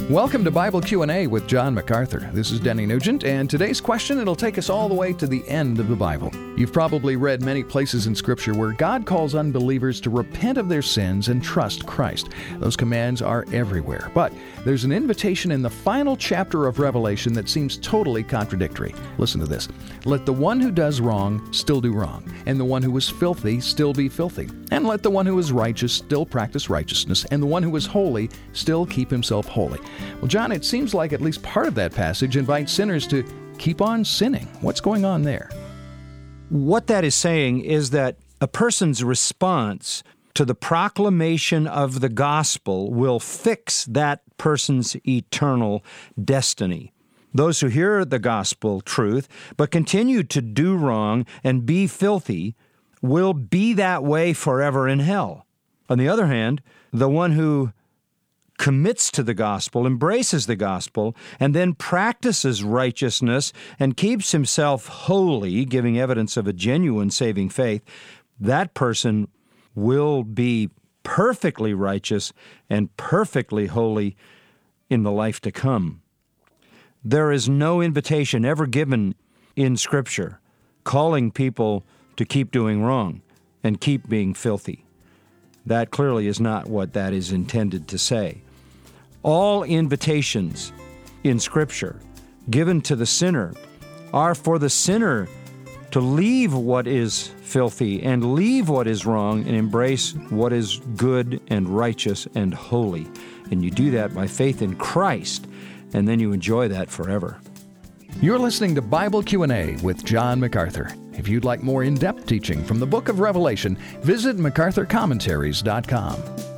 Welcome to Bible Q&A with John MacArthur. This is Denny Nugent, and today's question, it'll take us all the way to the end of the Bible. You've probably read many places in Scripture where God calls unbelievers to repent of their sins and trust Christ. Those commands are everywhere. But there's an invitation in the final chapter of Revelation that seems totally contradictory. Listen to this. Let the one who does wrong still do wrong, and the one who is filthy still be filthy. And let the one who is righteous still practice righteousness, and the one who is holy still keep himself holy. Well, John, it seems like at least part of that passage invites sinners to keep on sinning. What's going on there? What that is saying is that a person's response to the proclamation of the gospel will fix that person's eternal destiny. Those who hear the gospel truth but continue to do wrong and be filthy will be that way forever in hell. On the other hand, the one who commits to the gospel, embraces the gospel, and then practices righteousness and keeps himself holy, giving evidence of a genuine saving faith, that person will be perfectly righteous and perfectly holy in the life to come. There is no invitation ever given in Scripture calling people to keep doing wrong and keep being filthy. That clearly is not what that is intended to say. All invitations in Scripture given to the sinner are for the sinner to leave what is filthy and leave what is wrong and embrace what is good and righteous and holy. And you do that by faith in Christ, and then you enjoy that forever. You're listening to Bible Q&A with John MacArthur. If you'd like more in-depth teaching from the book of Revelation, visit MacArthurCommentaries.com.